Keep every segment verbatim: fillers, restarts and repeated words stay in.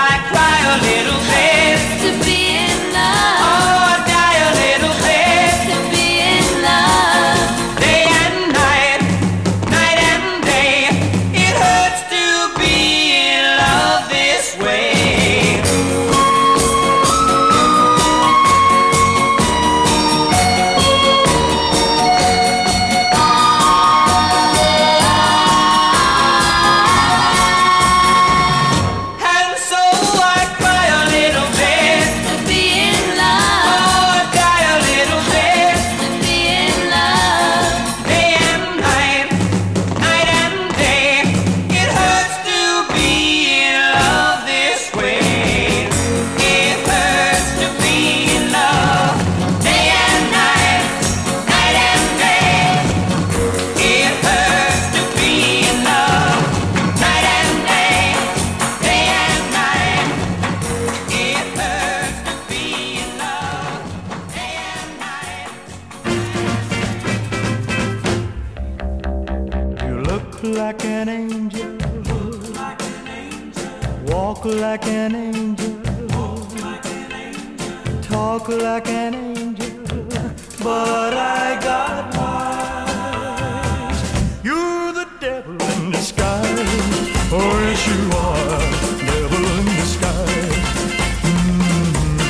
like an angel, like an angel. Walk like an angel, walk like an angel. Talk like an angel, but I got wise. You're the devil in disguise, oh yes you are, devil in disguise. Mm-hmm.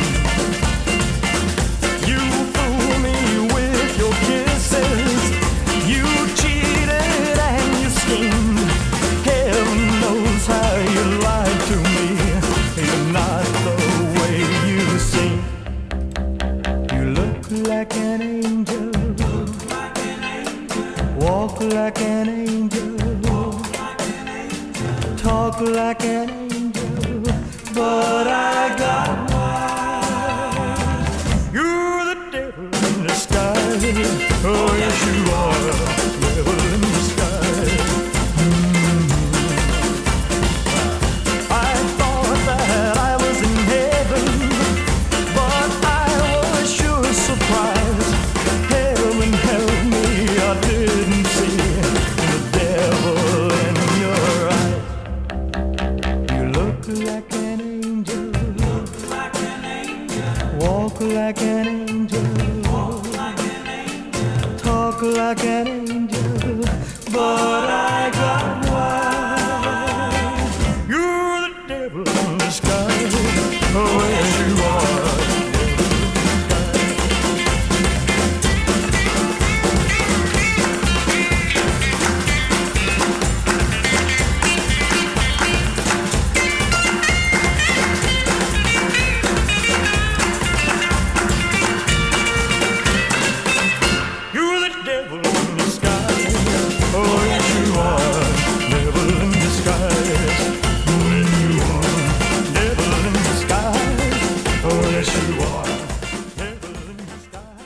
You fool me with your kisses, you cheated and you schemed. Heaven knows how you lied to me. You're not the way you seem. You look like an angel, look like an angel. Walk like an angel, walk like an angel. Talk like an angel, but I got wise. You're the devil in disguise, oh yes you are, devil in disguise. Mm-hmm. I thought that I was in heaven, but I was sure surprised. Heaven help me, I didn't see the devil in your eyes. You look like an angel, look like an angel. Walk like an angel, walk like an angel. Talk like an angel, but I got wise. You're the devil in disguise, oh yes you are. You're the devil in disguise, oh yes you are, devil in disguise. Mm, you are, devil in disguise, oh yes you are, devil in disguise.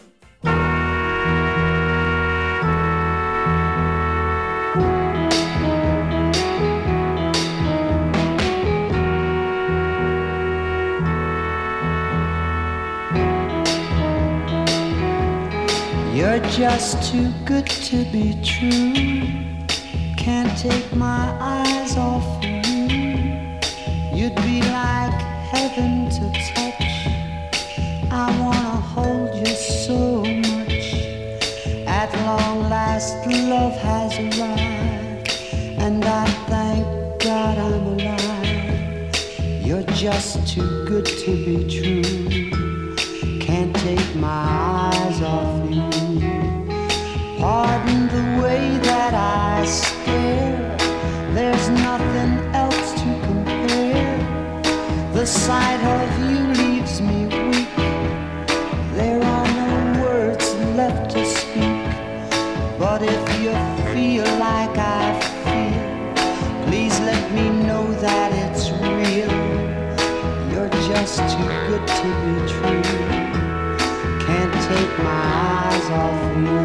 You're just too good to be true. Can't take my eyes off of you. You'd be like heaven to touch. I wanna hold you so much. At long last love has arrived, and I thank God I'm alive. You're just too good to be true. Can't take my eyes off you. Pardon the way that I stare. There's nothing else to compare. The sight of you leaves me weak. There are no words left to speak. But if you feel like I feel, please let me know that it's real. You're just too good to be true. Can't take my eyes off you.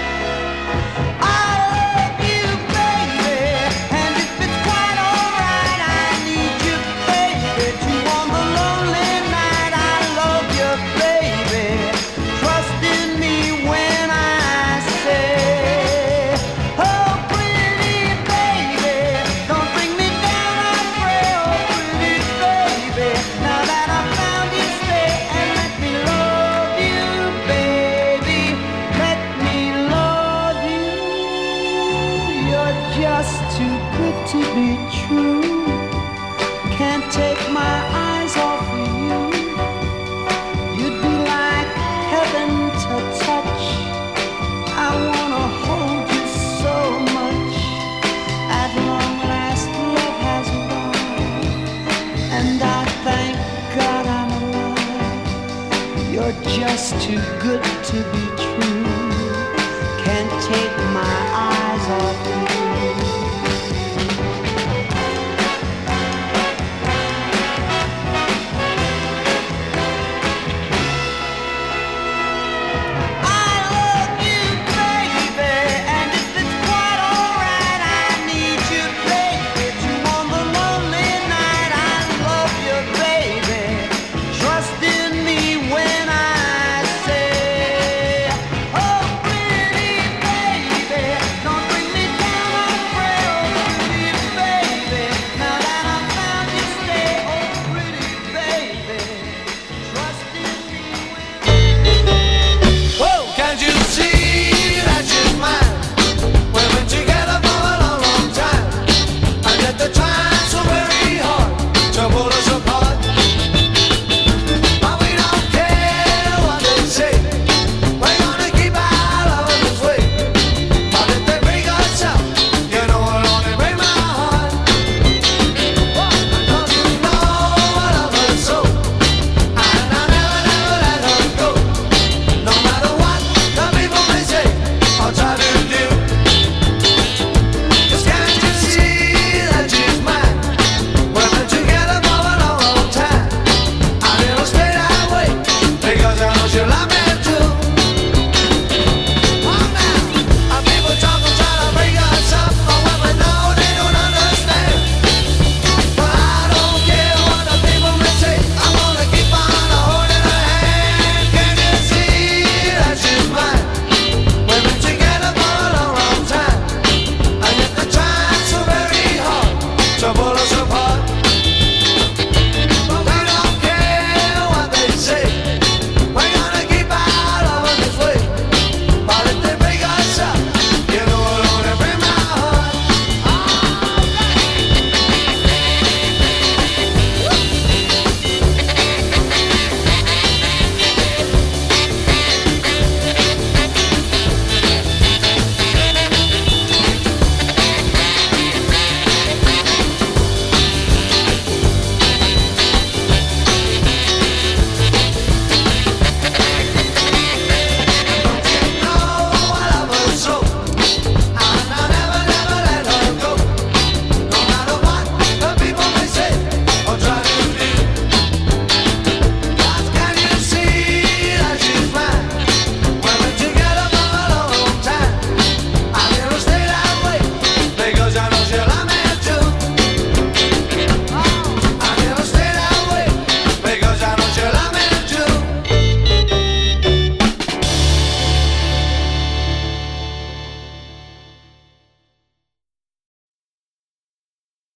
I love you, baby, and if it's quite alright, You're just too good to be true. Can't take my eyes off you. To pull us apart.